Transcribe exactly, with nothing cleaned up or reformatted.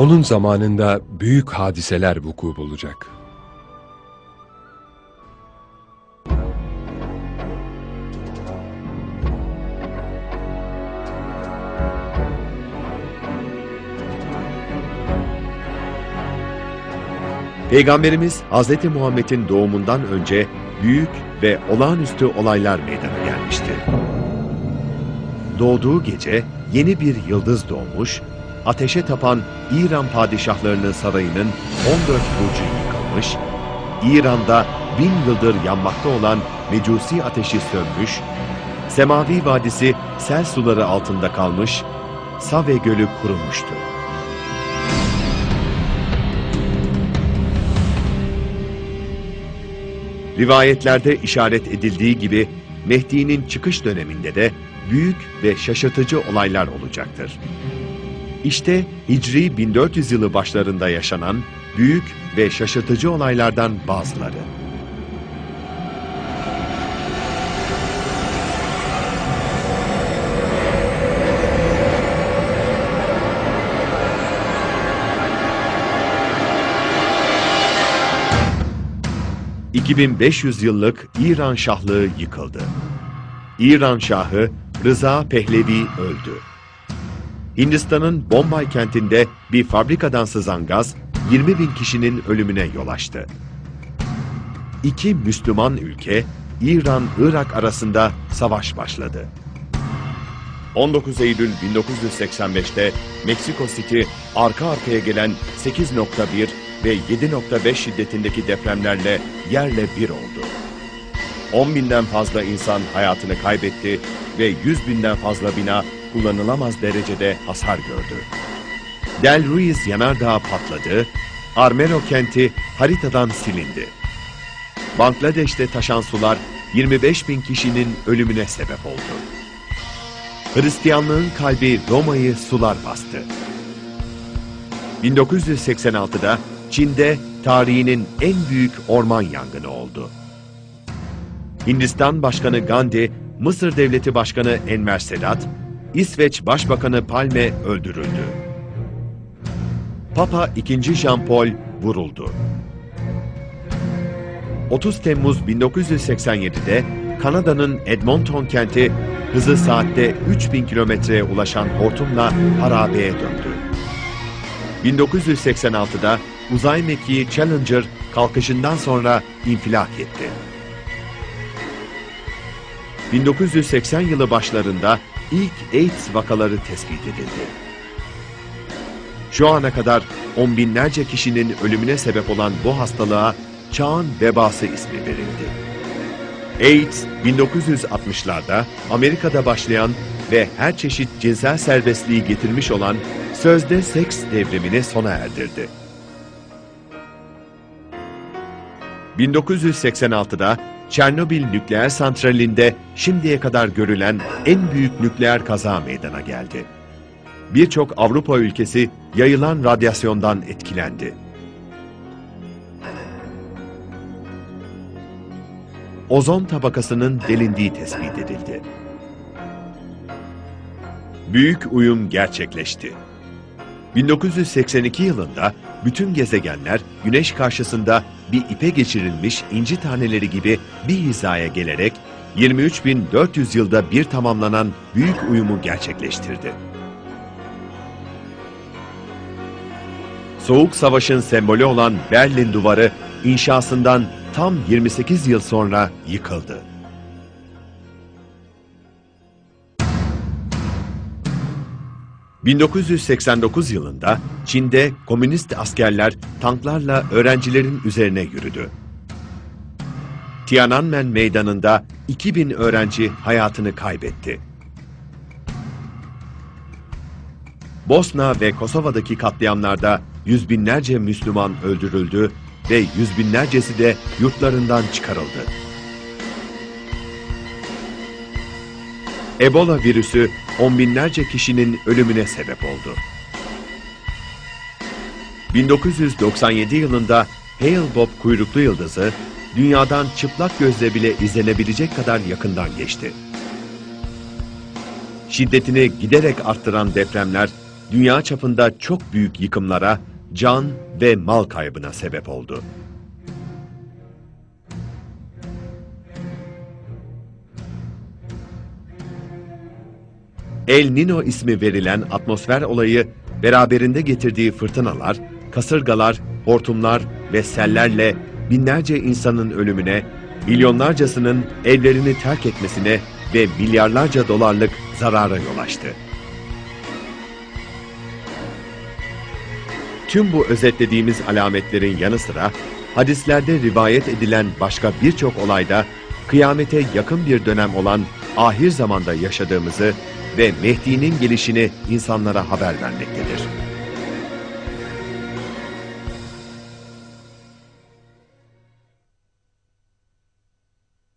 Onun zamanında büyük hadiseler vuku bulacak. Peygamberimiz Hazreti Muhammed'in doğumundan önce büyük ve olağanüstü olaylar meydana gelmişti. Doğduğu gece yeni bir yıldız doğmuş, ateşe tapan İran padişahlarının sarayının on dört burcu yıkılmış, İran'da bin yıldır yanmakta olan mecusi ateşi sönmüş, Semavi Vadisi sel suları altında kalmış, Save Gölü kurumuştu. Rivayetlerde işaret edildiği gibi Mehdi'nin çıkış döneminde de büyük ve şaşırtıcı olaylar olacaktır. İşte Hicri bin dört yüz yılı başlarında yaşanan büyük ve şaşırtıcı olaylardan bazıları. iki bin beş yüz yıllık İran Şahlığı yıkıldı. İran Şahı Rıza Pehlevi öldü. Hindistan'ın Bombay kentinde bir fabrikadan sızan gaz yirmi bin kişinin ölümüne yol açtı. İki Müslüman ülke İran-Irak arasında savaş başladı. on dokuz Eylül bin dokuz yüz seksen beş'te Meksiko City arka arkaya gelen sekiz nokta bir ve yedi nokta beş şiddetindeki depremlerle yerle bir oldu. on binden fazla insan hayatını kaybetti ve yüz binden fazla bina kullanılamaz derecede hasar gördü. Del Ruiz yanardağı patladı, Armero kenti haritadan silindi. Bangladeş'te taşan sular yirmi beş bin kişinin ölümüne sebep oldu. Hristiyanlığın kalbi Roma'yı sular bastı. bin dokuz yüz seksen altı'da Çin'de tarihinin en büyük orman yangını oldu. Hindistan Başkanı Gandhi, Mısır Devleti Başkanı Enver Sedat, İsveç Başbakanı Palme öldürüldü. Papa ikinci. Jean Paul vuruldu. otuz Temmuz bin dokuz yüz seksen yedi'de Kanada'nın Edmonton kenti hızı saatte üç bin kilometreye ulaşan hortumla harabeye döndü. bin dokuz yüz seksen altı'da uzay mekiği Challenger kalkışından sonra infilak etti. bin dokuz yüz seksen yılı başlarında ilk AIDS vakaları tespit edildi. Şu ana kadar on binlerce kişinin ölümüne sebep olan bu hastalığa çağın vebası ismi verildi. AIDS, bin dokuz yüz altmış'larda Amerika'da başlayan ve her çeşit cinsel serbestliği getirmiş olan sözde seks devrimini sona erdirdi. bin dokuz yüz seksen altı'da Çernobil nükleer santralinde şimdiye kadar görülen en büyük nükleer kaza meydana geldi. Birçok Avrupa ülkesi yayılan radyasyondan etkilendi. Ozon tabakasının delindiği tespit edildi. Büyük uyum gerçekleşti. bin dokuz yüz seksen iki yılında bütün gezegenler Güneş karşısında bir ipe geçirilmiş inci taneleri gibi bir hizaya gelerek yirmi üç bin dört yüz yılda bir tamamlanan büyük uyumu gerçekleştirdi. Soğuk Savaş'ın sembolü olan Berlin Duvarı inşasından tam yirmi sekiz yıl sonra yıkıldı. bin dokuz yüz seksen dokuz yılında Çin'de komünist askerler tanklarla öğrencilerin üzerine yürüdü. Tiananmen Meydanı'nda iki bin öğrenci hayatını kaybetti. Bosna ve Kosova'daki katliamlarda yüz binlerce Müslüman öldürüldü ve yüz binlercesi de yurtlarından çıkarıldı. Ebola virüsü on binlerce kişinin ölümüne sebep oldu. bin dokuz yüz doksan yedi yılında Hale-Bopp kuyruklu yıldızı dünyadan çıplak gözle bile izlenebilecek kadar yakından geçti. Şiddetini giderek arttıran depremler dünya çapında çok büyük yıkımlara, can ve mal kaybına sebep oldu. El Niño ismi verilen atmosfer olayı, beraberinde getirdiği fırtınalar, kasırgalar, hortumlar ve sellerle binlerce insanın ölümüne, milyonlarcasının evlerini terk etmesine ve milyarlarca dolarlık zarara yol açtı. Tüm bu özetlediğimiz alametlerin yanı sıra, hadislerde rivayet edilen başka birçok olayda, kıyamete yakın bir dönem olan ahir zamanda yaşadığımızı ve Mehdi'nin gelişini insanlara haber vermektedir.